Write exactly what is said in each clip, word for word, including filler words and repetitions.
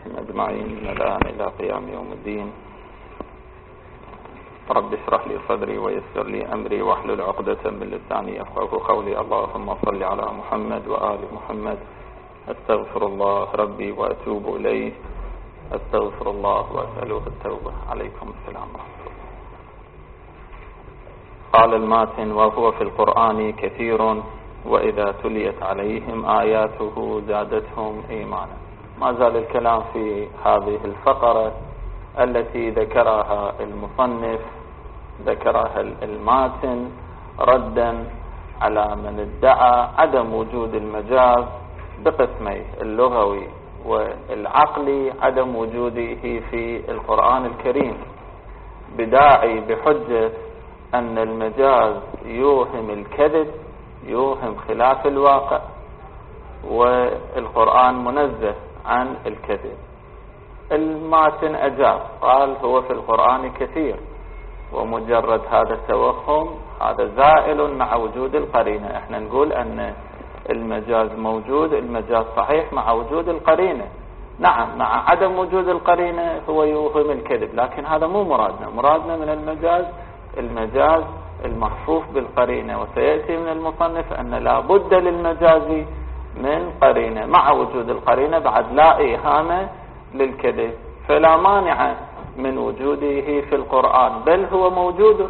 عليهم أجمعين من الآن إلى قيام يوم الدين. رب اشرح لي صدري ويسر لي أمري واحلل عقدة من لساني يفقهوا قولي. اللهم صل على محمد وآل محمد. أستغفر الله ربي وأتوب إليه. أستغفر الله وأسأله التوبة. عليكم السلام ورحمة الله. قال الماتن: وهو في القرآن كثير وإذا تليت عليهم آياته زادتهم إيمانا. ما زال الكلام في هذه الفقرة التي ذكرها المصنف، ذكرها الماتن ردا على من ادعى عدم وجود المجاز بقسميه: اللغوي والعقلي، عدم وجوده في القرآن الكريم، بداعي بحجة أن المجاز يوهم الكذب، يوهم خلاف الواقع، والقرآن منزه عن الكذب. الماتن أجاب قال: هو في القرآن كثير، ومجرد هذا التوهم هذا زائل مع وجود القرينة. احنا نقول أن المجاز موجود، المجاز صحيح مع وجود القرينة. نعم، مع عدم وجود القرينة هو يوهم الكذب، لكن هذا مو مرادنا. مرادنا من المجاز المجاز المحفوف بالقرينة، وسيأتي من المصنف أن لا بد للمجاز من قرينة. مع وجود القرينة بعد لا إيهام للكذب، فلا مانع من وجوده في القرآن، بل هو موجود.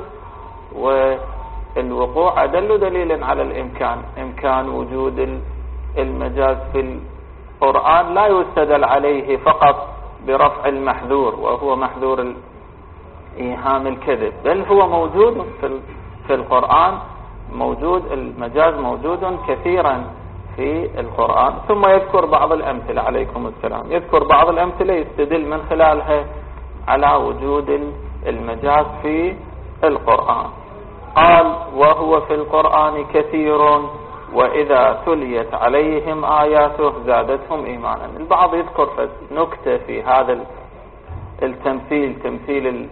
والوقوع أدل دليل على الإمكان. إمكان وجود المجاز في القرآن لا يستدل عليه فقط برفع المحذور، وهو محذور إيهام الكذب، بل هو موجود في القرآن. موجود المجاز موجود كثيرا في القرآن. ثم يذكر بعض الأمثلة، عليكم السلام، يذكر بعض الأمثلة يستدل من خلالها على وجود المجاز في القرآن. قال: وهو في القرآن كثير وإذا تليت عليهم آياته زادتهم إيمانا. البعض يذكر نكتة في هذا التمثيل، تمثيل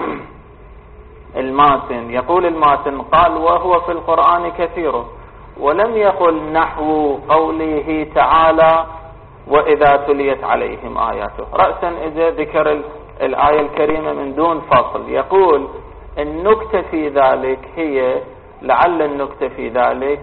الماتن. يقول الماتن: قال: وهو في القرآن كثير، ولم يقل نحو قوله تعالى: وإذا تليت عليهم آياته. رأسا إذا ذكر الآية الكريمة من دون فصل، يقول النكتة في ذلك هي، لعل النكتة في ذلك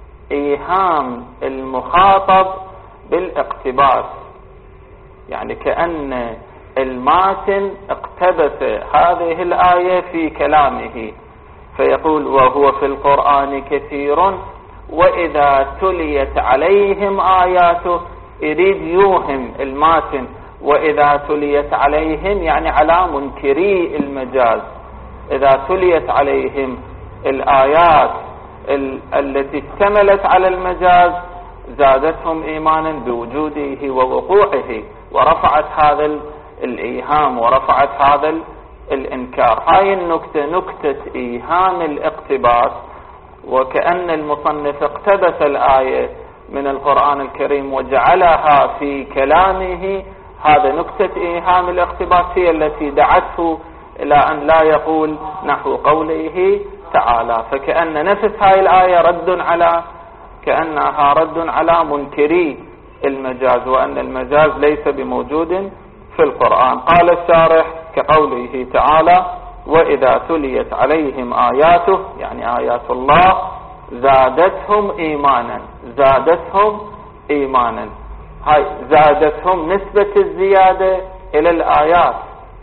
إيهام المخاطب بالاقتباس، يعني كأن الماتن اقتبس هذه الآية في كلامه، فيقول: وهو في القرآن كثير وإذا تليت عليهم آياته. يريد يوهم الماتن وإذا تليت عليهم يعني على منكري المجاز. إذا تليت عليهم الآيات التي اشتملت على المجاز زادتهم إيمانا بوجوده ووقوعه، ورفعت هذا الإيهام ورفعت هذا الإنكار. هاي النكتة نكتة إيهام الاقتباس، وكأن المصنف اقتبس الآية من القرآن الكريم وجعلها في كلامه. هذا نكتة إيهام الاقتباس هي التي دعته إلى أن لا يقول نحو قوله تعالى. فكأن نفس هاي الآية رد على كأنها رد على منكري المجاز، وأن المجاز ليس بموجود في القرآن. قال الشارح: كقوله تعالى: وإذا تليت عليهم آياته، يعني آيات الله، زادتهم إيمانا. زادتهم إيمانا، هاي زادتهم نسبة الزيادة إلى الآيات،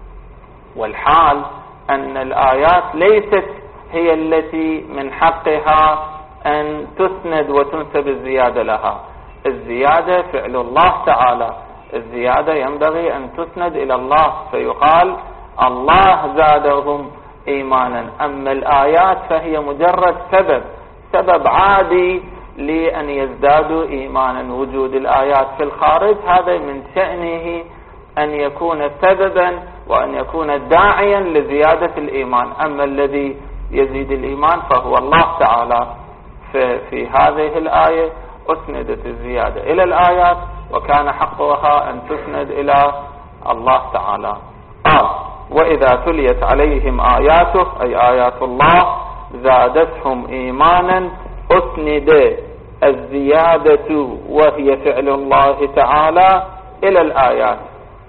والحال أن الآيات ليست هي التي من حقها أن تسند وتنسب الزيادة لها. الزيادة فعل الله تعالى، الزيادة ينبغي أن تسند إلى الله، فيقال الله زادهم إيمانا. أما الآيات فهي مجرد سبب، سبب عادي لأن يزدادوا إيمانا. وجود الآيات في الخارج هذا من شأنه أن يكون سببا وأن يكون داعيا لزيادة الإيمان. أما الذي يزيد الإيمان فهو الله تعالى. في هذه الآية أسندت الزيادة إلى الآيات، وكان حقها أن تسند إلى الله تعالى. قال: وإذا تليت عليهم آياته، أي آيات الله، زادتهم إيمانا. أسند الزيادة وهي فعل الله تعالى إلى الآيات.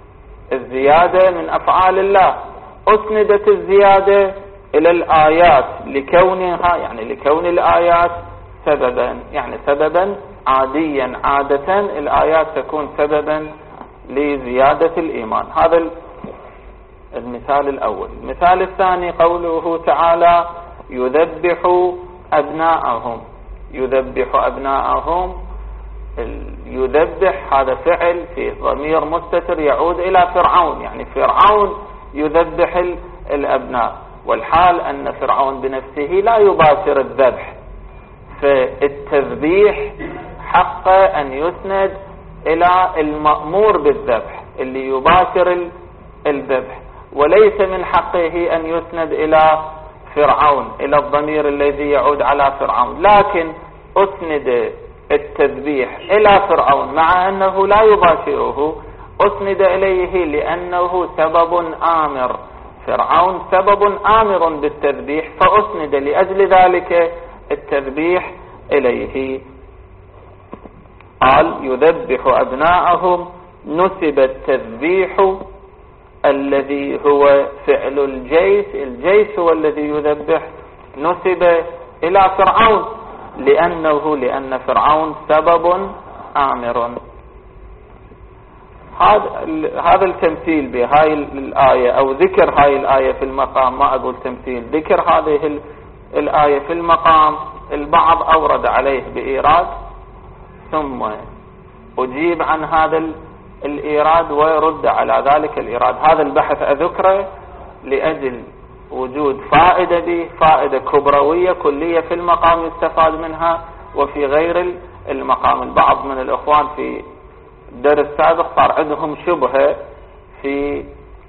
الزيادة من أفعال الله، أسندت الزيادة إلى الآيات لكونها يعني لكون الآيات سببا، يعني سببا عاديا، عادة الآيات تكون سببا لزيادة الإيمان. هذا المثال الأول. المثال الثاني قوله تعالى يذبح أبناءهم. يذبح أبناءهم، يذبح هذا فعل في ضمير مستتر يعود إلى فرعون، يعني فرعون يذبح الأبناء، والحال أن فرعون بنفسه لا يباشر الذبح، فالتذبيح حق أن يسند إلى المأمور بالذبح اللي يباشر الذبح، وليس من حقه أن يسند إلى فرعون، إلى الضمير الذي يعود على فرعون. لكن أسند التذبيح إلى فرعون مع أنه لا يباشره، أسند إليه لأنه سبب آمر، فرعون سبب آمر بالتذبيح، فأسند لأجل ذلك التذبيح إليه. قال يذبح أبناءهم، نسب التذبيح الذي هو فعل الجيش، الجيش هو الذي يذبح، نسب إلى فرعون لأنه لأن فرعون سبب آمر. هذا التمثيل بهاي الآية أو ذكر هاي الآية في المقام، ما أقول تمثيل، ذكر هذه الآية في المقام البعض أورد عليه بإيراد، ثم أجيب عن هذا الإيراد ويرد على ذلك الإيراد. هذا البحث أذكره لأجل وجود فائدة به، فائدة كبروية كلية في المقام يستفاد منها وفي غير المقام. البعض من الأخوان في الدرس السابق صار عندهم شبهة في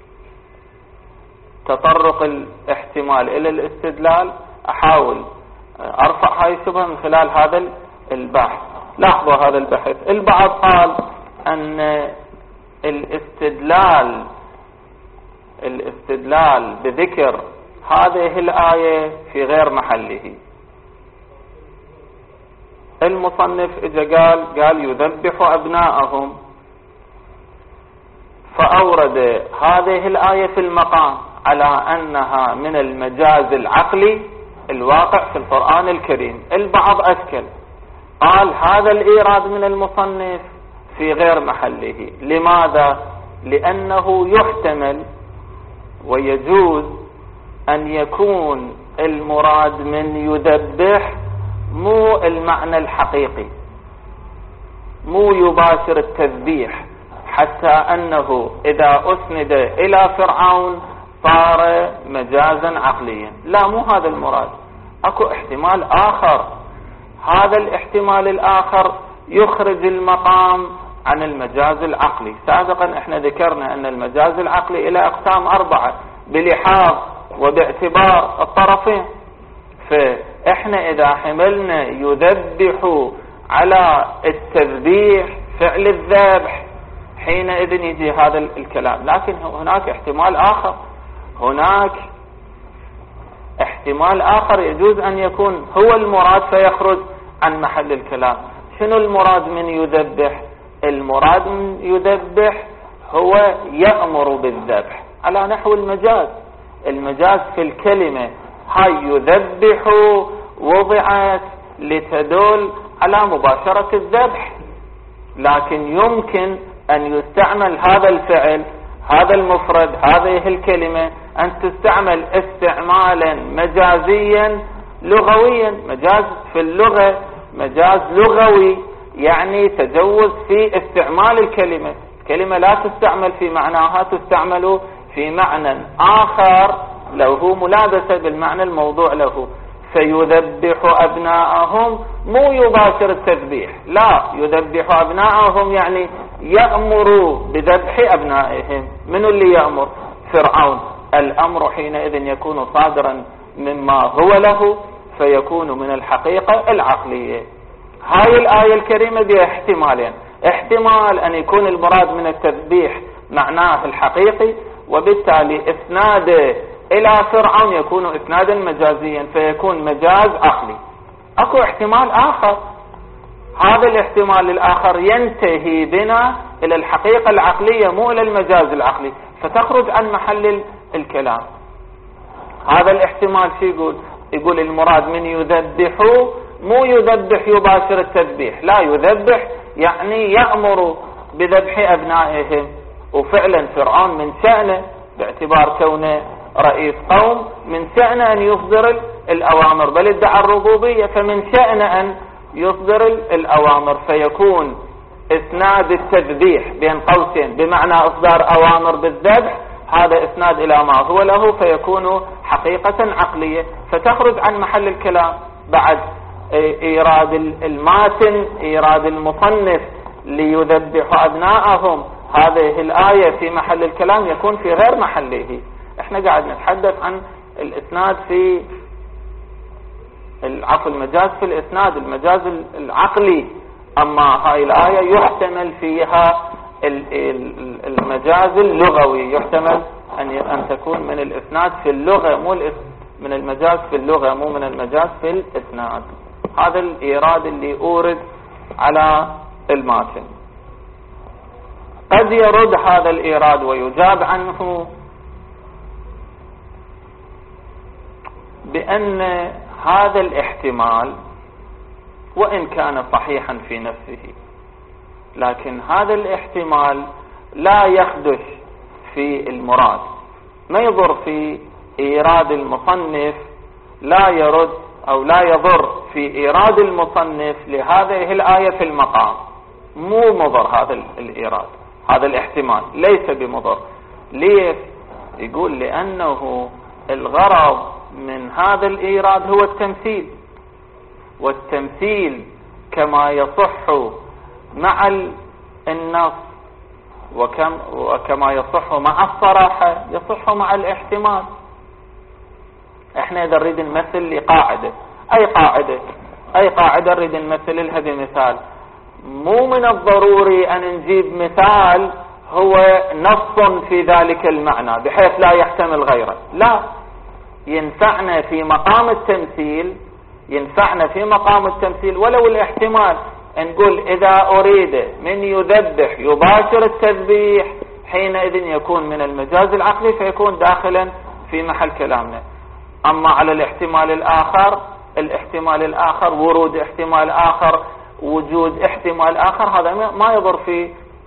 تطرق الاحتمال إلى الاستدلال، أحاول أرفع هاي الشبهة من خلال هذا البحث. لاحظوا هذا البحث، البعض قال أن الاستدلال الاستدلال بذكر هذه الآية في غير محله. المصنف اجا قال قال يذبح أبناءهم، فأورد هذه الآية في المقام على أنها من المجاز العقلي الواقع في القرآن الكريم. البعض أشكل، قال هذا الإيراد من المصنف في غير محله. لماذا؟ لأنه يحتمل ويجوز أن يكون المراد من يذبح مو المعنى الحقيقي، مو يباشر التذبيح، حتى أنه إذا أسند إلى فرعون صار مجازا عقليا. لا، مو هذا المراد، أكو احتمال آخر. هذا الاحتمال الآخر يخرج المقام عن المجاز العقلي. سابقا احنا ذكرنا أن المجاز العقلي إلى أقسام أربعة بلحاظ وباعتبار الطرفين. فإحنا إذا حملنا يذبح على التذبيح فعل الذبح حينئذ يجي هذا الكلام. لكن هناك احتمال آخر، هناك احتمال آخر يجوز أن يكون هو المراد فيخرج عن محل الكلام. شنو المراد من يذبح؟ المراد من يذبح هو يأمر بالذبح على نحو المجاز. المجاز في الكلمة هاي يذبح وضعت لتدل على مباشرة الذبح، لكن يمكن أن يستعمل هذا الفعل، هذا المفرد، هذه الكلمة أن تستعمل استعمالا مجازيا لغويا. مجاز في اللغة مجاز لغوي يعني تجوز في استعمال الكلمة. الكلمة لا تستعمل في معناها، تستعمل في معنى آخر له ملابسة بالمعنى الموضوع له. فيذبح أبناءهم مو يباشر التذبيح، لا، يذبح أبناءهم يعني يأمر بذبح أبنائهم. من اللي يأمر؟ فرعون. الأمر حينئذ يكون صادرا مما هو له، فيكون من الحقيقة العقلية. هاي الآية الكريمة بها احتمالين: احتمال أن يكون المراد من التذبيح معناه الحقيقي، وبالتالي إسناده إلى فرعون يكون إسنادا مجازيا فيكون مجاز عقلي. أكو احتمال آخر، هذا الاحتمال الآخر ينتهي بنا إلى الحقيقة العقلية مو إلى المجاز العقلي، فتخرج عن محل الكلام. هذا الاحتمال شو يقول؟ يقول المراد من يذبحوا مو يذبح يباشر التذبيح، لا، يذبح يعني يأمر بذبح أبنائهم. وفعلا فرعون من شأنه باعتبار كونه رئيس قوم من شأنه أن يصدر الأوامر، بل ادعى الربوبية، فمن شأنه أن يصدر الأوامر، فيكون إسناد التذبيح بين قوسين بمعنى إصدار أوامر بالذبح، هذا إسناد إلى ما هو له، فيكون حقيقة عقلية، فتخرج عن محل الكلام. بعد إيراد الماتن، إيراد المصنف ليذبحوا أبناءهم، هذه الآية في محل الكلام يكون في غير محله. احنا قاعد نتحدث عن الإسناد في العفو المجاز في الإسناد، المجاز العقلي. أما هاي الآية يحتمل فيها المجاز اللغوي، يحتمل أن تكون من الإسناد في اللغة، مو من المجاز في اللغة، مو من المجاز في الإسناد. هذا الإيراد اللي أورد على الماتن. قد يرد هذا الإيراد ويجاب عنه بأن هذا الاحتمال وإن كان صحيحا في نفسه، لكن هذا الاحتمال لا يخدش في المراد، ما يضر في إيراد المصنف، لا يرد أو لا يضر في إيراد المصنف لهذه الآية في المقام، مو مضر هذا الإيراد، هذا الاحتمال ليس بمضر. ليش؟ يقول لأنه الغرض من هذا الإيراد هو التمثيل، والتمثيل كما يصح مع النص وكم وكما يصح مع الصراحة يصح مع الاحتمال. احنا اذا نريد نمثل لقاعدة، اي قاعدة اي قاعدة نريد نمثل لها بمثال، مو من الضروري ان نجيب مثال هو نص في ذلك المعنى بحيث لا يحتمل غيره، لا، ينفعنا في مقام التمثيل، ينفعنا في مقام التمثيل ولو الاحتمال. نقول إذا أريد من يذبح يباشر التذبيح، حينئذ يكون من المجاز العقلي فيكون داخلا في محل كلامنا. أما على الاحتمال الآخر، الاحتمال الآخر ورود احتمال آخر، وجود احتمال آخر، هذا ما يضر في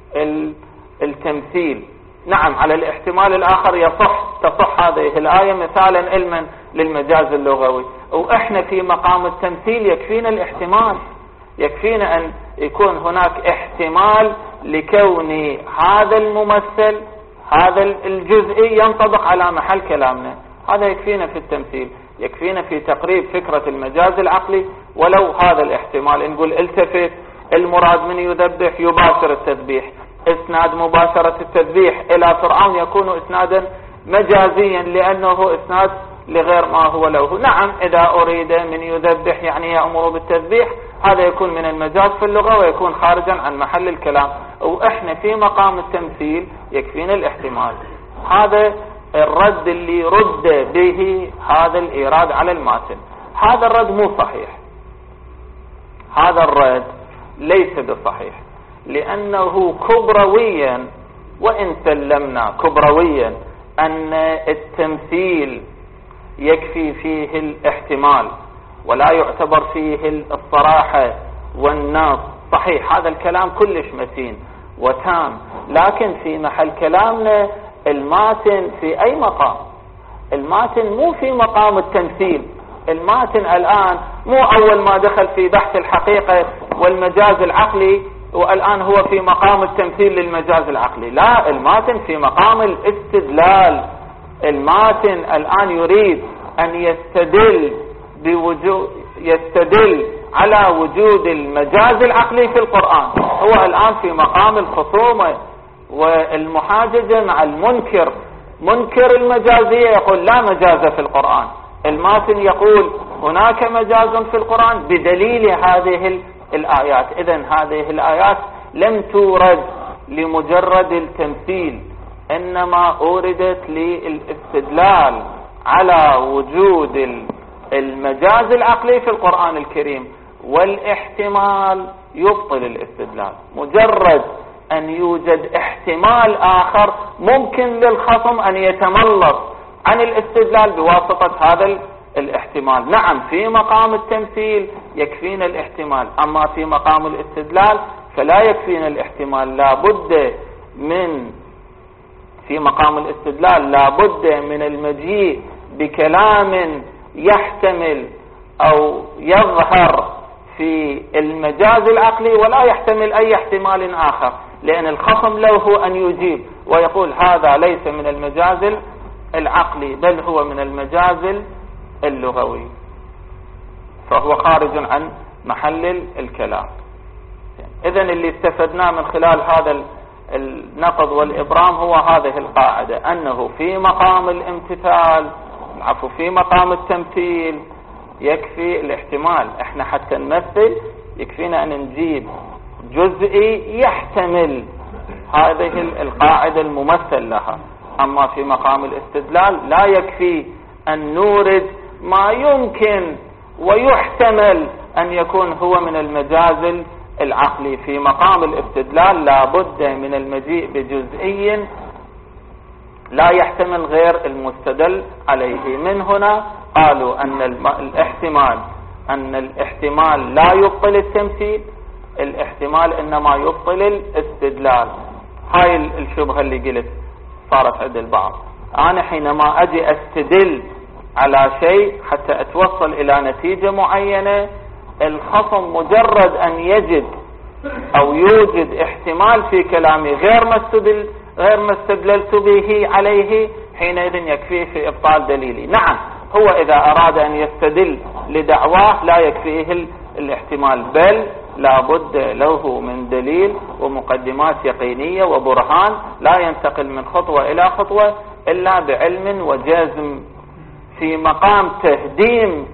التمثيل. نعم، على الاحتمال الآخر يصح تصح هذه الآية مثالا علما للمجاز اللغوي، وإحنا في مقام التمثيل يكفينا الاحتمال، يكفينا أن يكون هناك احتمال لكون هذا الممثل هذا الجزئي ينطبق على محل كلامنا، هذا يكفينا في التمثيل، يكفينا في تقريب فكرة المجاز العقلي ولو هذا الاحتمال. نقول التفت، المراد من يذبح يباشر التذبيح، اسناد مباشرة التذبيح إلى فرعون يكون اسنادا مجازيا لأنه اسناد لغير ما هو له. نعم، إذا أريد من يذبح يعني يأمر بالتذبيح، هذا يكون من المجاز في اللغة ويكون خارجا عن محل الكلام، وإحنا في مقام التمثيل يكفينا الاحتمال. هذا الرد اللي رد به هذا الإيراد على الماتن. هذا الرد مو صحيح، هذا الرد ليس بصحيح، لأنه كبرويا، وإن سلمنا كبرويا أن التمثيل يكفي فيه الاحتمال ولا يعتبر فيه الصراحة والنص، صحيح هذا الكلام كلش متين وتام، لكن في محل كلامنا الماتن في أي مقام؟ الماتن مو في مقام التمثيل. الماتن الآن مو أول ما دخل في بحث الحقيقة والمجاز العقلي والآن هو في مقام التمثيل للمجاز العقلي، لا، الماتن في مقام الاستدلال. الماتن الآن يريد أن يستدل بوجود يستدل على وجود المجاز العقلي في القرآن. هو الآن في مقام الخصومة والمحاججة مع المنكر، منكر المجازية يقول لا مجاز في القرآن، الماتن يقول هناك مجاز في القرآن بدليل هذه الآيات. إذن هذه الآيات لم تورد لمجرد التمثيل، إنما أوردت للاستدلال على وجود المجاز العقلي في القرآن الكريم، والاحتمال يبطل الاستدلال. مجرد أن يوجد احتمال آخر ممكن للخصم أن يتملص عن الاستدلال بواسطة هذا الاحتمال. نعم في مقام التمثيل يكفينا الاحتمال، أما في مقام الاستدلال فلا يكفينا الاحتمال، لا بد من في مقام الاستدلال لا بد من المجيء بكلام يحتمل أو يظهر في المجاز العقلي ولا يحتمل أي احتمال آخر، لأن الخصم له أن يجيب ويقول هذا ليس من المجاز العقلي بل هو من المجاز اللغوي، فهو خارج عن محل الكلام. إذن اللي استفدناه من خلال هذا النقض والإبرام هو هذه القاعدة، أنه في مقام الامتثال عفوا في مقام التمثيل يكفي الاحتمال. احنا حتى نمثل يكفينا أن نجيب جزئي يحتمل هذه القاعدة الممثل لها، أما في مقام الاستدلال لا يكفي أن نورد ما يمكن ويحتمل أن يكون هو من المجاز العقلي. في مقام الاستدلال لا بد من المجيء بجزئي لا يحتمل غير المستدل عليه. من هنا قالوا أن الاحتمال أن الاحتمال لا يبطل التمثيل، الاحتمال إنما يبطل الاستدلال. هاي الشبهة اللي قلت صارت عند البعض. أنا حينما أجي أستدل على شيء حتى أتوصل إلى نتيجة معينة، الخصم مجرد أن يجد أو يوجد احتمال في كلامي غير ما استدل غير ما استدللت به عليه، حينئذ يكفيه في إبطال دليلي. نعم هو إذا أراد أن يستدل لدعواه لا يكفيه الاحتمال، بل لا بد له من دليل ومقدمات يقينية وبرهان، لا ينتقل من خطوة إلى خطوة إلا بعلم وجزم. في مقام تهديم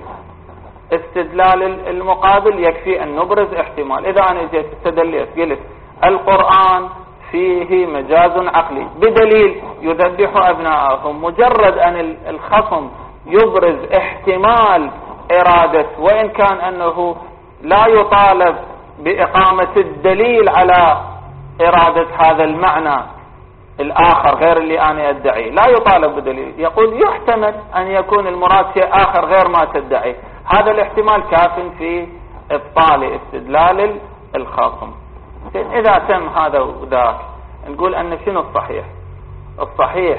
استدلال المقابل يكفي أن نبرز احتمال. إذا أنا جيت استدلت قلت القرآن فيه مجاز عقلي بدليل يذبح أبناءهم، مجرد أن الخصم يبرز احتمال إرادة وإن كان أنه لا يطالب بإقامة الدليل على إرادة هذا المعنى الآخر غير اللي أنا أدعي، لا يطالب بدليل، يقول يحتمل أن يكون المراد شيء آخر غير ما تدعي، هذا الاحتمال كاف في إبطال استدلال الخاصم. إذا تم هذا وذاك نقول أن شنو الصحيح؟ الصحيح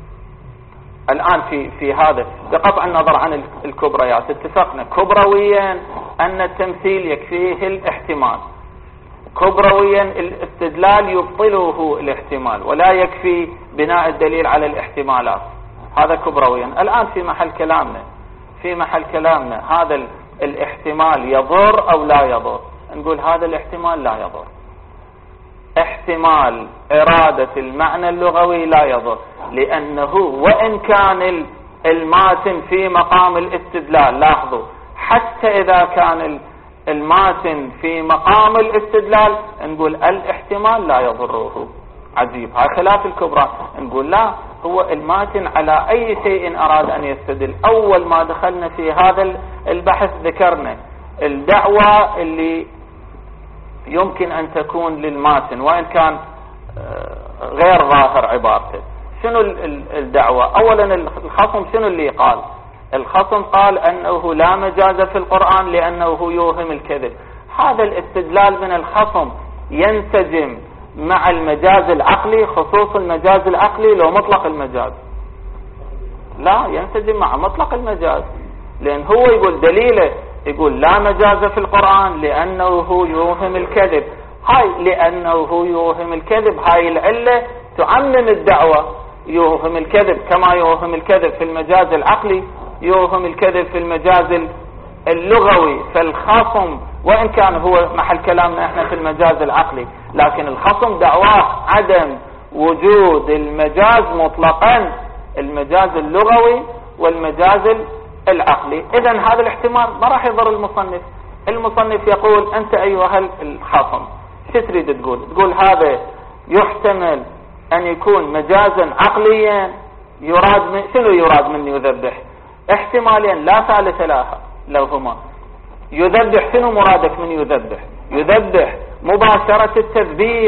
الآن في في هذا بقطع النظر عن الكبريات اتفقنا كبرويا أن التمثيل يكفيه الاحتمال، كبرويا الاستدلال يبطله الاحتمال ولا يكفي بناء الدليل على الاحتمالات، هذا كبرويا. الآن في محل كلامنا في محل كلامنا هذا الاحتمال يضر أو لا يضر؟ نقول هذا الاحتمال لا يضر، احتمال إرادة المعنى اللغوي لا يضر، لأنه وإن كان الماتن في مقام الاستدلال، لاحظوا حتى إذا كان الماتن في مقام الاستدلال نقول الاحتمال لا يضره. عجيب، هاي خلاف الكبرى. نقول لا، هو الماتن على أي شيء أراد أن يستدل. أول ما دخلنا في هذا البحث ذكرنا الدعوة اللي يمكن أن تكون للماتن وإن كان غير ظاهر عبارته. شنو الدعوة؟ أولا الخصم شنو اللي قال؟ الخصم قال أنه لا مجاز في القرآن لأنه يوهم الكذب. هذا الاستدلال من الخصم ينسجم مع المجاز العقلي، خصوص المجاز العقلي لو مطلق المجاز لا ينسجم مع مطلق المجاز، لأن هو يقول دليله يقول لا مجاز في القرآن لأنه يوهم الكذب. هاي لأنه يوهم الكذب هاي العلة تعمم الدعوة، يوهم الكذب كما يوهم الكذب في المجاز العقلي يوهم الكذب في المجاز اللغوي. فالخصم وإن كان هو محل كلامنا احنا في المجاز العقلي، لكن الخصم دعواه عدم وجود المجاز مطلقا، المجاز اللغوي والمجاز العقلي. إذن هذا الاحتمال ما راح يضر المصنف. المصنف يقول أنت أيها الخصم شو تريد تقول؟ تقول هذا يحتمل أن يكون مجازا عقليا، يراد من شنو يراد من يذبح؟ احتمالين لا ثالث لها لو هما. يذبح شنو مرادك من يذبح؟ يذبح مباشرة التذبيح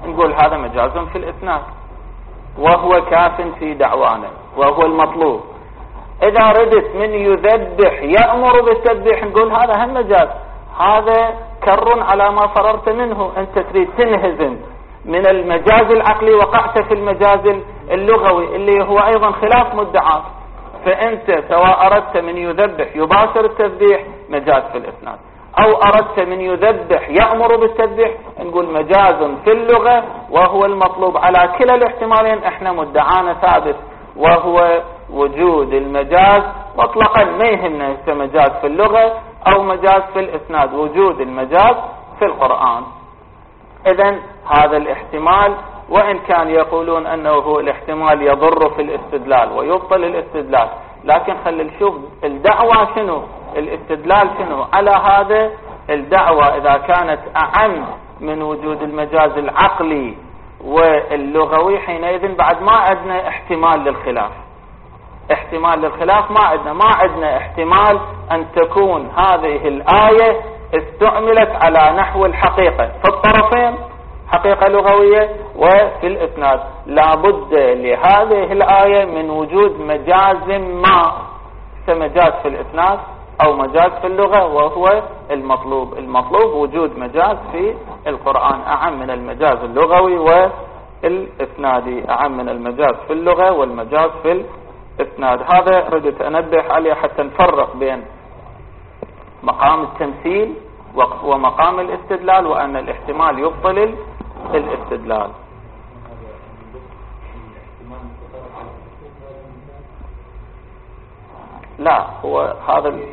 نقول هذا مجاز في الإسناد وهو كاف في دعوانا وهو المطلوب. إذا ردت من يذبح يأمر بالتذبيح نقول هذا هم مجاز، هذا كر على ما فررت منه، أنت تريد تنهزم من المجاز العقلي وقعت في المجاز اللغوي اللي هو أيضا خلاف مدعاك. فأنت سواء أردت من يذبح يباشر التذبيح مجاز في الإسناد، أو أردت من يذبح يأمر بالتذبيح نقول مجاز في اللغة وهو المطلوب. على كلا الاحتمالين احنا مدعانا ثابت وهو وجود المجاز مطلقا، ما يهمنا مجاز في اللغة أو مجاز في الإسناد، وجود المجاز في القرآن. إذن هذا الاحتمال وإن كان يقولون أنه هو الاحتمال يضر في الاستدلال ويبطل الاستدلال، لكن خلي نشوف الدعوة شنو، الاستدلال شنو على هذا. الدعوة إذا كانت أعم من وجود المجاز العقلي واللغوي حينئذ بعد ما عندنا احتمال للخلاف، احتمال للخلاف ما عندنا، ما عندنا احتمال أن تكون هذه الآية استعملت على نحو الحقيقة في الطرفين، حقيقة لغوية وفي الإسناد. لابد لهذه الآية من وجود مجاز ما، مجاز في الإسناد أو مجاز في اللغة وهو المطلوب. المطلوب وجود مجاز في القرآن أعم من المجاز اللغوي والإسنادي، أعم من المجاز في اللغة والمجاز في الإسناد. هذا ردت أنبه عليه حتى نفرق بين مقام التمثيل ومقام الاستدلال، وأن الاحتمال يبطل الاستدلال. لا هو هذا ال...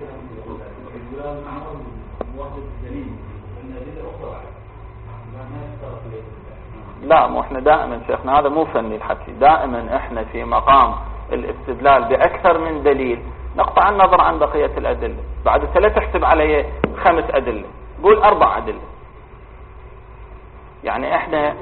لا مو احنا دائما شيخنا هذا مو فني الحكي، دائما احنا في مقام الاستدلال بأكثر من دليل نقطع النظر عن بقية الأدلة. بعد لا تحسب عليه خمس أدلة، قول أربع أدلة. يعني احنا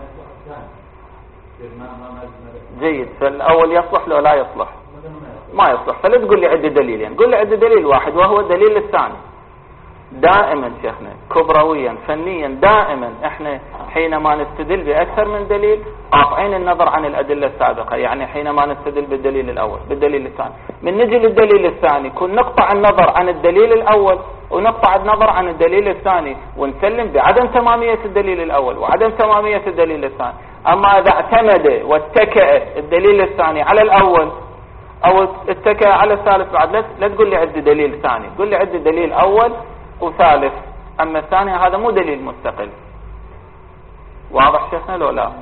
جيد، فالأول يصلح لو لا يصلح ما يصلح، فلا تقول لي عد دليلين، قول لي عد دليل واحد وهو الدليل الثاني. دائما شيخنا كبرويا فنيا دائما احنا حينما نستدل بأكثر من دليل قاطعين النظر عن الأدلة السابقة. يعني حينما نستدل بالدليل الأول بالدليل الثاني، من نجي للدليل الثاني كن نقطع النظر عن الدليل الأول ونقطع النظر عن الدليل الثاني ونسلم بعدم تمامية الدليل الأول وعدم تمامية الدليل الثاني. أما إذا اعتمد واتكأ الدليل الثاني على الأول أو اتكأ على الثالث بعد لا تقول لي عد دليل ثاني، قل لي عد دليل أول وثالث، أما الثاني هذا مو دليل مستقل. واضح شيخنا لو لا؟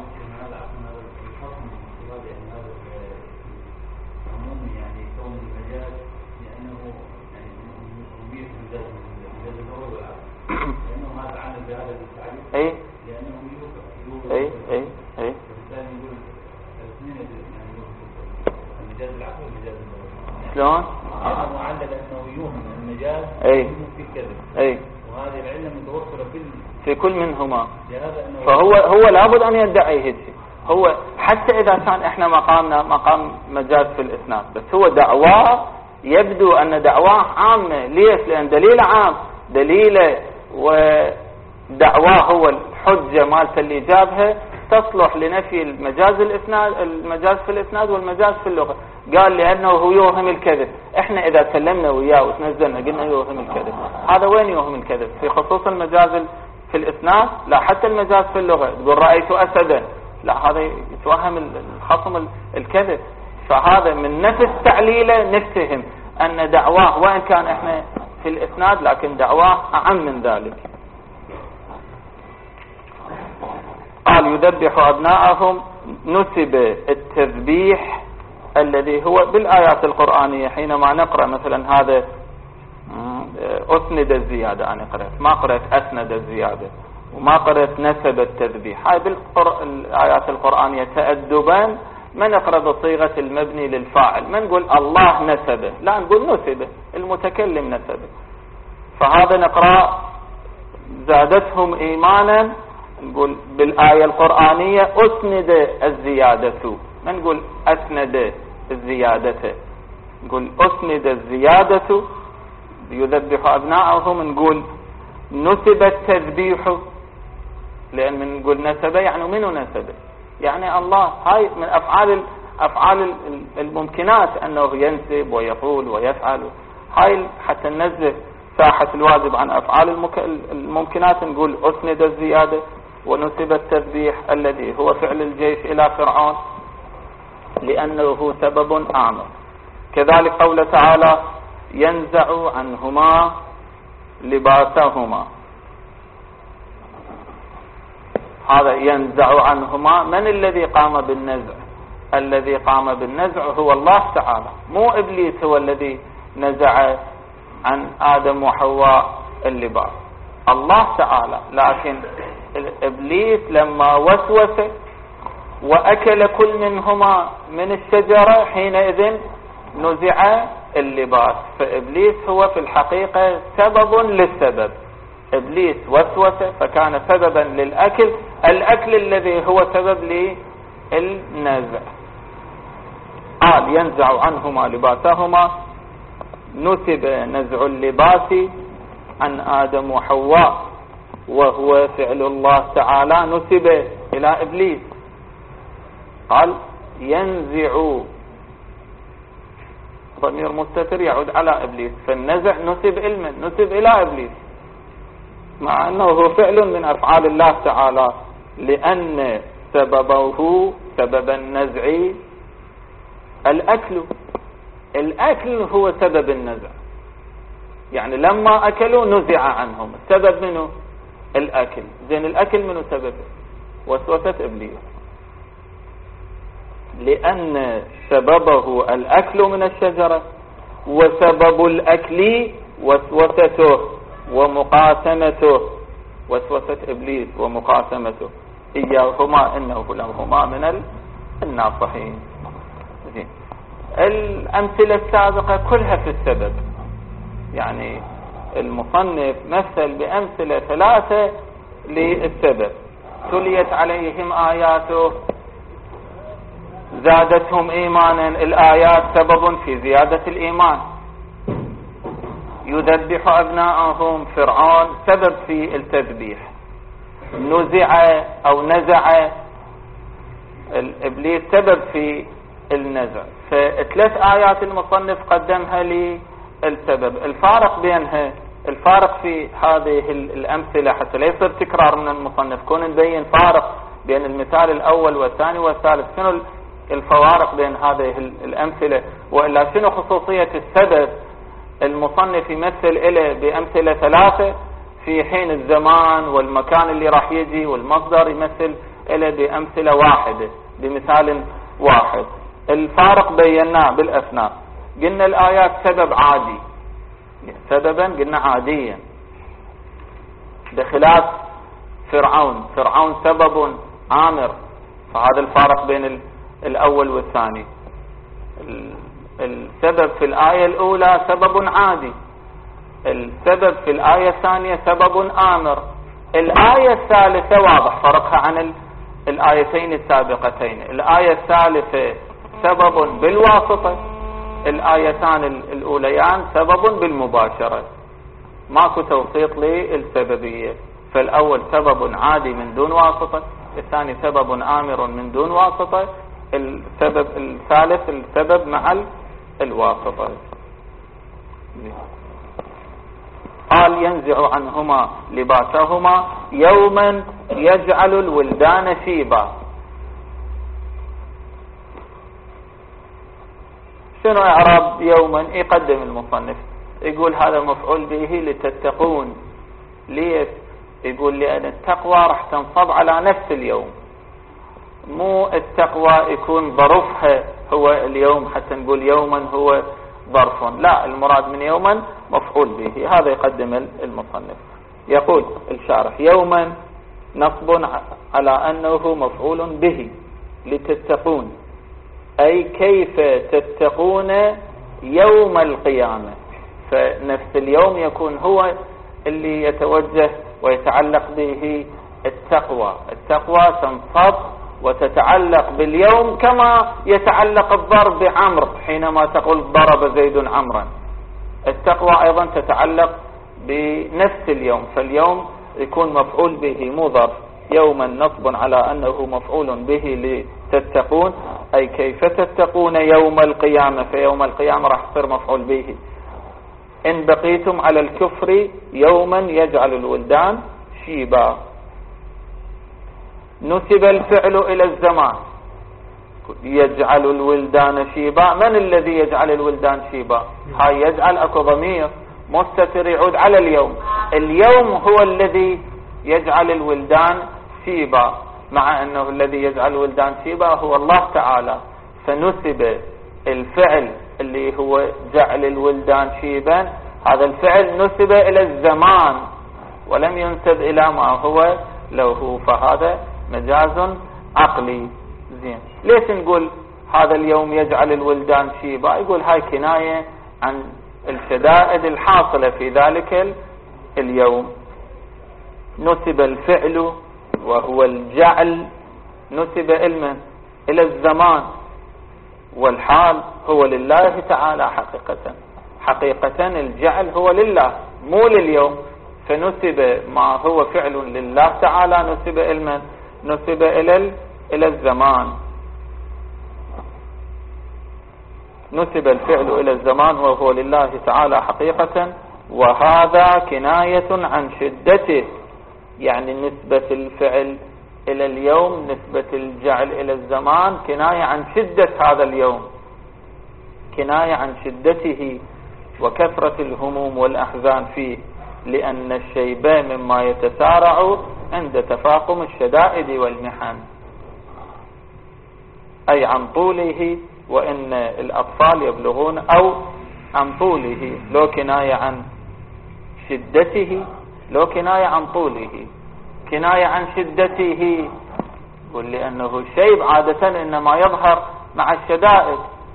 اي اي اي اي شلون؟ لأنه علل أنه يوهم المجاز اي في الكذب، اي وهذه العلة متوفرة في في كل منهما. أنه فهو هو لابد أن يدعي هيك. هو حتى إذا كان إحنا مقامنا مقام مجاز في الإسناد، بس هو دعواه يبدو أن دعواه عامة. ليش؟ لأن دليل عام، دليله ودعواه هو الحجة مالته اللي جابها تصلح لنفي المجاز الإسناد، المجاز في الإسناد والمجاز في اللغة. قال لأنه هو يوهم الكذب. إحنا إذا سلمنا وياه وتنزلنا قلنا يوهم الكذب، هذا وين يوهم الكذب؟ في خصوص المجاز في الإسناد؟ لا، حتى المجاز في اللغة تقول رأيت أسدا، لا هذا يتوهم الخصم الكذب. فهذا من نفس تعليله نفتهم أن دعواه وإن كان إحنا في الإسناد لكن دعواه أعم من ذلك. قال يذبح أبناءهم، نسب التذبيح الذي هو بالآيات القرآنية. حينما نقرأ مثلا هذا أسند الزيادة، أنا قرأت ما قرأت أسند الزيادة وما قرأت نسب التذبيح. هاي بالآيات القرآنية تأدبا ما نقرأ بصيغة المبني للفاعل، ما نقول الله نسبه، لا نقول نسبه، المتكلم نسبه. فهذا نقرأ زادتهم إيمانا، نقول بالآية القرآنية أسند الزيادة، ما نقول أسند الزيادة، نقول أسند الزيادة. يذبح أبناءهم نقول نسب التذبيح لأن من نقول نسبه يعني منو نسبه؟ يعني الله. هاي من أفعال أفعال الممكنات أنه ينسب ويقول ويفعل. هاي حتى ننزه ساحة الواجب عن أفعال الممكنات نقول أسند الزيادة ونسب التسبيح الذي هو فعل الجيش إلى فرعون لأنه سبب أعمق. كذلك قول تعالى ينزع عنهما لباسهما، هذا ينزع عنهما، من الذي قام بالنزع؟ الذي قام بالنزع هو الله تعالى، مو إبليس هو الذي نزع عن آدم وحواء اللباس، الله تعالى. لكن إبليس لما وسوس وأكل كل منهما من الشجرة حينئذ نزع اللباس. فإبليس هو في الحقيقة سبب للسبب. إبليس وسوس فكان سببا للأكل، الأكل الذي هو سبب للنزع. قال ينزع عنهما لباسهما، نسب نزع اللباس عن آدم وحواء وهو فعل الله تعالى، نسب إلى إبليس. قال ينزع، ضمير مستتر يعود على إبليس، فالنزع نسب علما نسب إلى إبليس، مع أنه فعل من أفعال الله تعالى، لأن سببه سبب النزع الأكل. الأكل هو سبب النزع، يعني لما أكلوا نزع عنهم، السبب منه الأكل. زين الأكل منه سببه؟ وسوسة إبليس، لأن سببه الأكل من الشجرة، وسبب الأكل وسوسته ومقاسمته، وسوسة إبليس ومقاسمته إياهما إنه لهما من الناصحين. الأمثلة السابقة كلها في السبب، يعني المصنف مثل بأمثلة ثلاثة للسبب. تليت عليهم آياته زادتهم إيمانا، الآيات سبب في زيادة الإيمان. يذبح أبناءهم، فرعون سبب في التذبيح. نزع أو نزع الإبليس سبب في النزع. فثلاث آيات المصنف قدمها للسبب. الفارق بينها، الفارق في هذه الأمثلة حتى لا يصير تكرار من المصنف، كون نبين فارق بين المثال الأول والثاني والثالث. شنو الفوارق بين هذه الأمثلة؟ وإلا شنو خصوصية السبب المصنف يمثل إليه بأمثلة ثلاثة، في حين الزمان والمكان اللي راح يجي والمصدر يمثل إليه بأمثلة واحدة بمثال واحد. الفارق بيناه بالأثناء. قلنا الآيات سبب عادي، سببا قلنا عاديا، بخلاف فرعون. فرعون سبب عامر، فهذا الفارق بين الأول والثاني. السبب في الآية الأولى سبب عادي، السبب في الآية الثانية سبب آمر. الآية الثالثة واضح فرقها عن الآيتين السابقتين. الآية الثالثة سبب بالواسطة، الآيتان الأوليان سبب بالمباشرة، ماكو توسيط للسببية. فالأول سبب عادي من دون واسطة، الثاني سبب آمر من دون واسطة، السبب الثالث السبب مع الواسطة. قال ينزع عنهما لباسهما يوما يجعل الولدان شيبا. شنو إعراب يوما؟ يقدم المصنف يقول هذا مفعول به لتتقون. ليش؟ يقول لأن التقوى راح تنصب على نفس اليوم، مو التقوى يكون ظرفها هو اليوم حتى نقول يوما هو ظرف، لا، المراد من يوما مفعول به. هذا يقدم المصنف. يقول الشارح يوما نصب على أنه مفعول به لتتقون، أي كيف تتقون يوم القيامة. فنفس اليوم يكون هو اللي يتوجه ويتعلق به التقوى. التقوى تنصب وتتعلق باليوم كما يتعلق الضرب بعمر، حينما تقول ضرب زيد عمرا. التقوى أيضا تتعلق بنفس اليوم، فاليوم يكون مفعول به مو ظرف. يوما نصب على أنه مفعول به لتتقون، أي كيف تتقون يوم القيامة، فيوم القيامة راح يصير مفعول به. إن بقيتم على الكفر يوما يجعل الولدان شيبا. نسب الفعل إلى الزمان، يجعل الولدان شيبا. من الذي يجعل الولدان شيبا؟ هاي يجعل اكو ضمير مستتر يعود على اليوم. اليوم هو الذي يجعل الولدان شيبا، مع انه الذي يجعل الولدان شيبا هو الله تعالى. فنسب الفعل اللي هو جعل الولدان شيبا، هذا الفعل نسب الى الزمان ولم ينسب الى ما هو له، فهذا مجاز عقلي. زين، ليش نقول هذا اليوم يجعل الولدان شيبا؟ يقول هاي كناية عن الشدائد الحاصلة في ذلك اليوم. نسب الفعل وهو الجعل، نسب علما إلى الزمان، والحال هو لله تعالى حقيقة. حقيقة الجعل هو لله مو لليوم، فنسب ما هو فعل لله تعالى نسب علما، نسب إلى إلى الزمان. نسب الفعل إلى الزمان وهو لله تعالى حقيقة، وهذا كناية عن شدته. يعني نسبة الفعل إلى اليوم، نسبة الجعل إلى الزمان كناية عن شدة هذا اليوم، كناية عن شدته وكثرة الهموم والأحزان فيه، لأن الشيب مما يتسارع عند تفاقم الشدائد والمحن، أي عن طوله، وإن الأطفال يبلغون، أو عن طوله. لو كناية عن شدته، لو كناية عن طوله، كناية عن شدته. ولأنه الشيب عادة إنما يظهر مع الشدائد،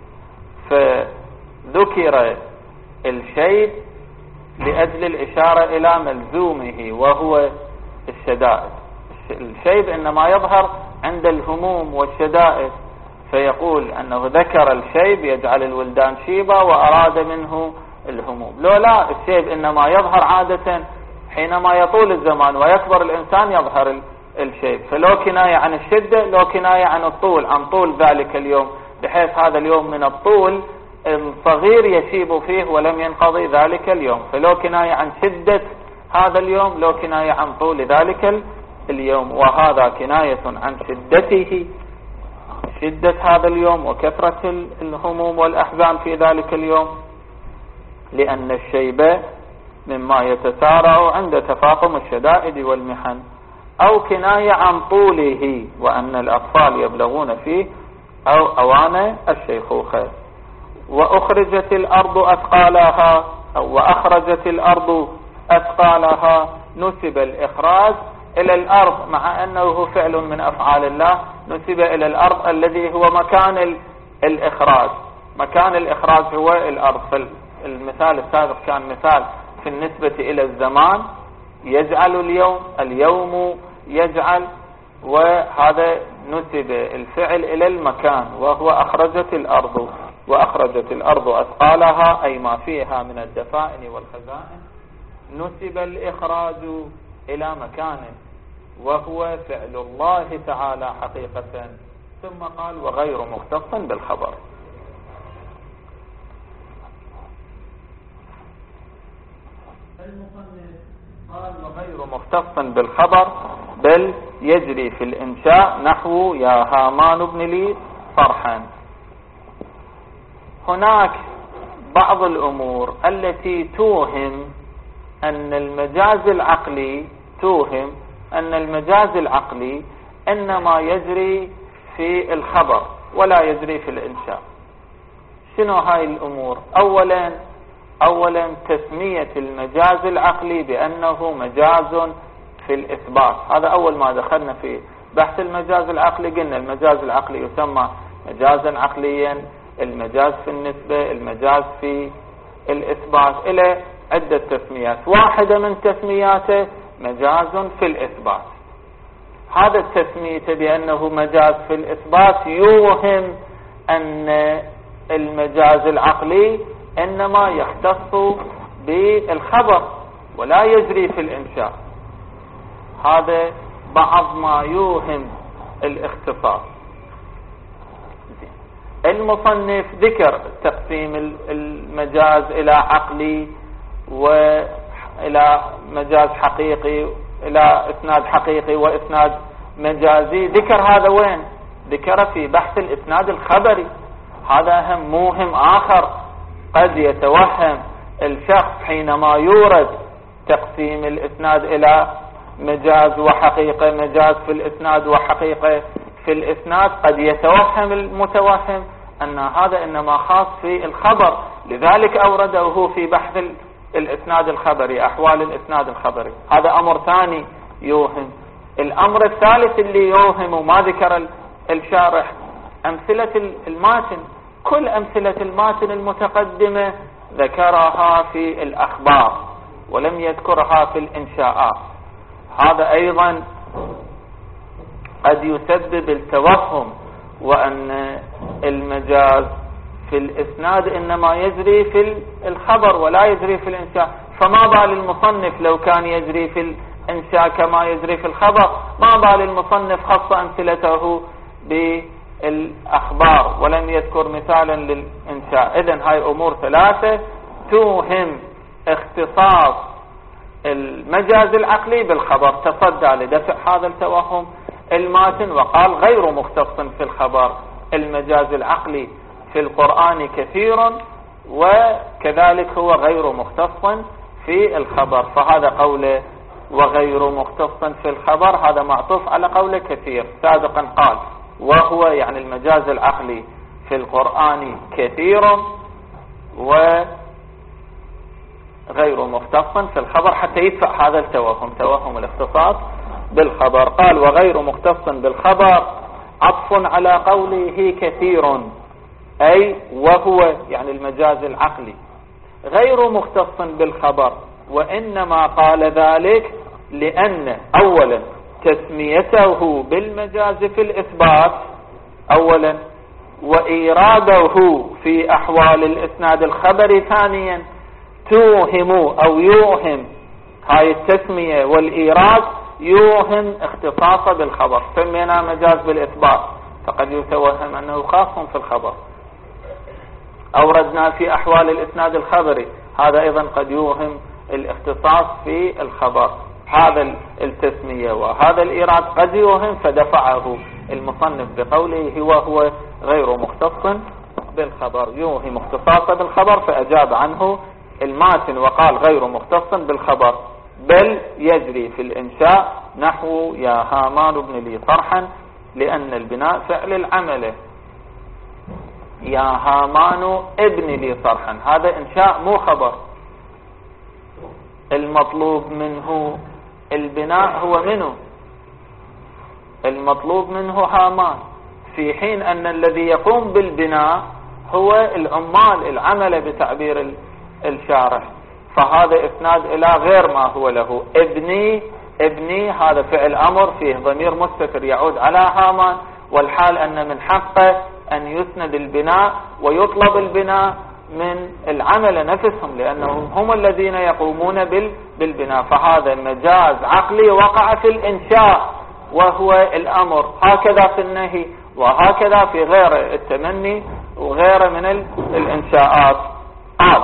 فذكر الشيب لأجل الإشارة إلى ملزومه وهو الشدائد. الشيب إنما يظهر عند الهموم والشدائد، فيقول أنه ذكر الشيب يجعل الولدان شيبا وأراد منه الهموم. لو لا، الشيب إنما يظهر عادة حينما يطول الزمان ويكبر الإنسان يظهر الشيب. فلو كناية عن الشدة، لو كناية عن الطول، عن طول ذلك اليوم، بحيث هذا اليوم من الطول الصغير يشيب فيه ولم ينقضي ذلك اليوم. فلو كناية عن شدة هذا اليوم، لو كناية عن طول ذلك اليوم، وهذا كناية عن شدته، شدة هذا اليوم وكثرة الهموم والأحزان في ذلك اليوم، لأن الشيب مما يتسارع عند تفاقم الشدائد والمحن. أو كناية عن طوله، وأن الأطفال يبلغون فيه أو أوان الشيخوخة. وأخرجت الأرض أثقالها، أو وأخرجت الأرض أثقالها، نسب الإخراج إلى الأرض، مع أنه فعل من أفعال الله، نسب إلى الأرض الذي هو مكان الإخراج. مكان الإخراج هو الأرض. فالمثال السابق كان مثال في النسبة إلى الزمان، يجعل اليوم، اليوم يجعل، وهذا نسب الفعل إلى المكان وهو أخرجت الأرض. وأخرجت الأرض أثقالها، أي ما فيها من الدفائن والخزائن، نسب الإخراج إلى مكانه وهو فعل الله تعالى حقيقة. ثم قال وغير مختص بالخبر. المصنف قال وغير مختص بالخبر، بل يجري في الإنشاء نحو يا هامان ابن لي صرحا. هناك بعض الأمور التي توهم أن المجاز العقلي توهم أن المجاز العقلي إنما يجري في الخبر ولا يجري في الإنشاء. شنو هاي الأمور؟ أولا أولا تسمية المجاز العقلي بأنه مجاز في الإثبات. هذا أول ما دخلنا في بحث المجاز العقلي، قلنا المجاز العقلي يسمى مجازا عقليا، المجاز في النسبة، المجاز في الإثبات، إلى عدة تسميات. واحدة من تسمياته مجاز في الإثبات. هذا التسمية بأنه مجاز في الإثبات يوهم أن المجاز العقلي إنما يختص بالخبر ولا يجري في الإنشاء. هذا بعض ما يوهم الاختصاص. المصنف ذكر تقسيم المجاز إلى عقلي وإلى مجاز حقيقي، إلى إسناد حقيقي وإسناد مجازي. ذكر هذا وين؟ ذكر في بحث الإسناد الخبري. هذا هم موهم آخر قد يتوهم الشخص حينما يورد تقسيم الإسناد إلى مجاز وحقيقة، مجاز في الإسناد وحقيقة في الإسناد. قد يتوهم المتوهم أن هذا إنما خاص في الخبر، لذلك أورده في بحث الإسناد الخبري، أحوال الإسناد الخبري. هذا أمر ثاني يوهم. الأمر الثالث اللي يوهم وما ذكر الشارح أمثلة الماتن. كل أمثلة الماتن المتقدمة ذكرها في الأخبار ولم يذكرها في الإنشاءات. هذا أيضا قد يسبب التوهم، وأن المجاز في الإسناد إنما يجري في الخبر ولا يجري في الإنشاء. فما بال المصنف لو كان يجري في الإنشاء كما يجري في الخبر؟ ما بال المصنف خص أمثلته بالأخبار ولم يذكر مثالا للإنشاء؟ إذن هاي أمور ثلاثة توهم اختصاص المجاز العقلي بالخبر. تصدى لدفع هذا التوهم الماتن وقال غير مختص في الخبر. المجاز العقلي في القرآن كثير وكذلك هو غير مختص في الخبر. فهذا قوله وغير مختص في الخبر هذا معطوف على قوله كثير. سابقا قال وهو يعني المجاز العقلي في القرآن كثير وغير مختص في الخبر، حتى يدفع هذا التوهم، توهم الاختصاص بالخبر. قال وغير مختص بالخبر عطف على قوله كثير، أي وهو يعني المجاز العقلي غير مختص بالخبر. وإنما قال ذلك لأن أولا تسميته بالمجاز في الإثبات أولا، وإيراده في أحوال الإسناد الخبري ثانيا، توهم أو يوهم هاي التسمية والإيراد يوهم اختصاصه بالخبر. سمينا مجاز بالإثبات فقد يتوهم أنه خاص في الخبر. أوردنا في أحوال الإسناد الخبري هذا أيضا قد يوهم الاختصاص في الخبر. هذا التسمية وهذا الإيراد قد يوهم، فدفعه المصنف بقوله وهو غير مختص بالخبر، يوهم اختصاصه بالخبر، فأجاب عنه الماتن وقال غير مختص بالخبر بل يجري في الإنشاء نحو يا هامان ابن لي صرحا، لأن البناء فعل العمل. يا هامان ابن لي صرحا هذا إنشاء مو خبر. المطلوب منه البناء هو منه، المطلوب منه هامان، في حين أن الذي يقوم بالبناء هو العمال، العمل بتعبير الشارح. فهذا إسناد إلى غير ما هو له. ابني ابني هذا فعل أمر فيه ضمير مستتر يعود على هامان، والحال أن من حقه أن يسند البناء ويطلب البناء من العمل نفسهم، لأنهم هم الذين يقومون بالبناء. فهذا مجاز عقلي وقع في الإنشاء وهو الأمر، هكذا في النهي وهكذا في غير التمني وغير من الإنشاءات. قال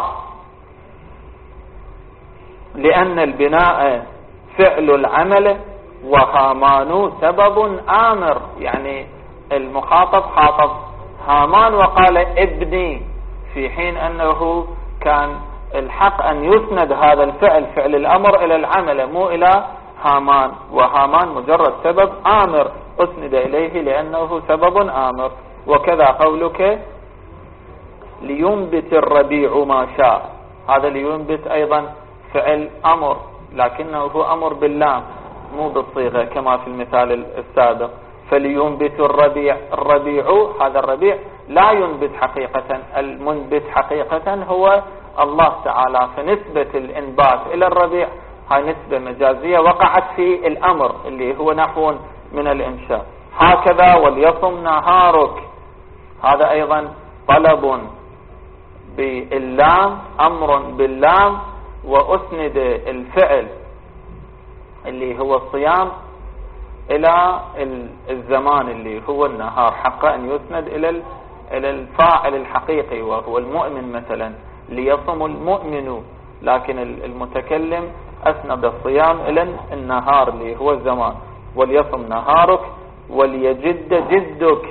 لأن البناء فعل العمل وهامان سبب آمر، يعني المخاطب خاطب هامان وقال ابني، في حين أنه كان الحق أن يسند هذا الفعل فعل الأمر إلى العمل مو إلى هامان، وهامان مجرد سبب آمر أسند إليه لأنه سبب آمر. وكذا قولك لينبت الربيع ما شاء، هذا لينبت أيضا فعل أمر لكنه هو أمر باللام مو بالصيغة كما في المثال السابق. فلينبت الربيع، الربيع هذا الربيع لا ينبت حقيقة، المنبت حقيقة هو الله تعالى، فنسبة الإنبات إلى الربيع هاي نسبة مجازية وقعت في الأمر اللي هو نحو من الإنشاء. هكذا وليصم نهارك، هذا أيضا طلب باللام، أمر باللام، وأسند الفعل اللي هو الصيام إلى الزمان اللي هو النهار، حق أن يسند إلى إلى الفاعل الحقيقي وهو المؤمن مثلا، ليصم المؤمن، لكن المتكلم أسند الصيام إلى النهار اللي هو الزمان، وليصم نهارك وليجد جدك.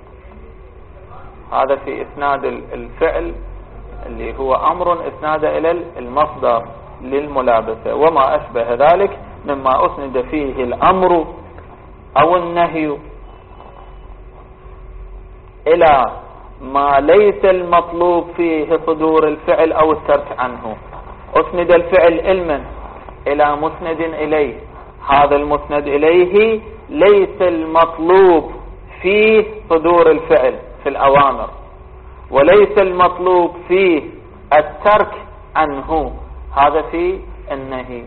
هذا في إسناد الفعل اللي هو أمر إسناد إلى المصدر للملابسة، وما أشبه ذلك مما أسند فيه الأمر أو النهي إلى ما ليس المطلوب فيه صدور الفعل أو الترك عنه. أسند الفعل علما إلى مسند إليه، هذا المسند إليه ليس المطلوب فيه صدور الفعل في الأوامر، وليس المطلوب فيه الترك عنه، هذا في النهي.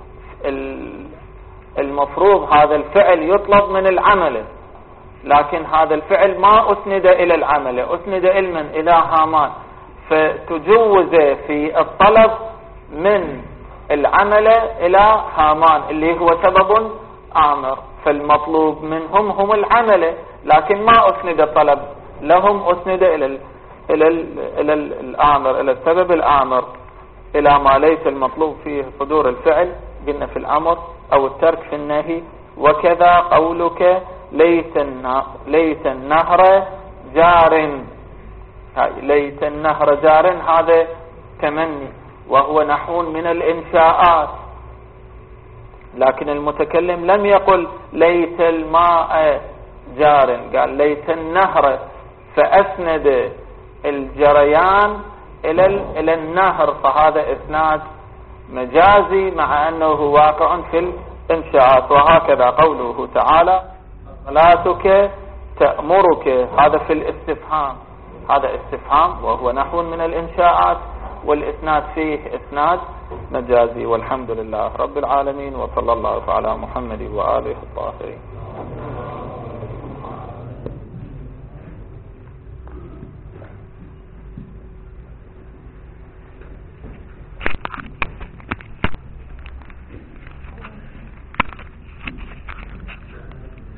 المفروض هذا الفعل يطلب من العمل، لكن هذا الفعل ما أسند إلى العمل، أسند علما إلى هامان، فتجوز في الطلب من العمل إلى هامان اللي هو سبب آمر، فالمطلوب منهم هم العمل، لكن ما أسند الطلب لهم، أسند إلى ال إلى ال إلى الآمر، إلى السبب الآمر، إلى ما ليس المطلوب فيه صدور الفعل، قلنا في الأمر، أو الترك في النهي. وكذا قولك ليت ليت النهر جار، ليت النهر جار هذا تمني، وهو نحو من الإنشاءات، لكن المتكلم لم يقل ليت الماء جار، قال ليت النهر، فأسند الجريان إلى إلى النهر، فهذا إسناد مجازي مع أنه واقع في الإنشاءات. وهكذا قوله تعالى صلاتك تأمرك، هذا في الاستفهام، هذا استفهام وهو نحو من الإنشاءات، والإسناد فيه إسناد مجازي. والحمد لله رب العالمين، وصلى الله على محمد وآله الطاهرين.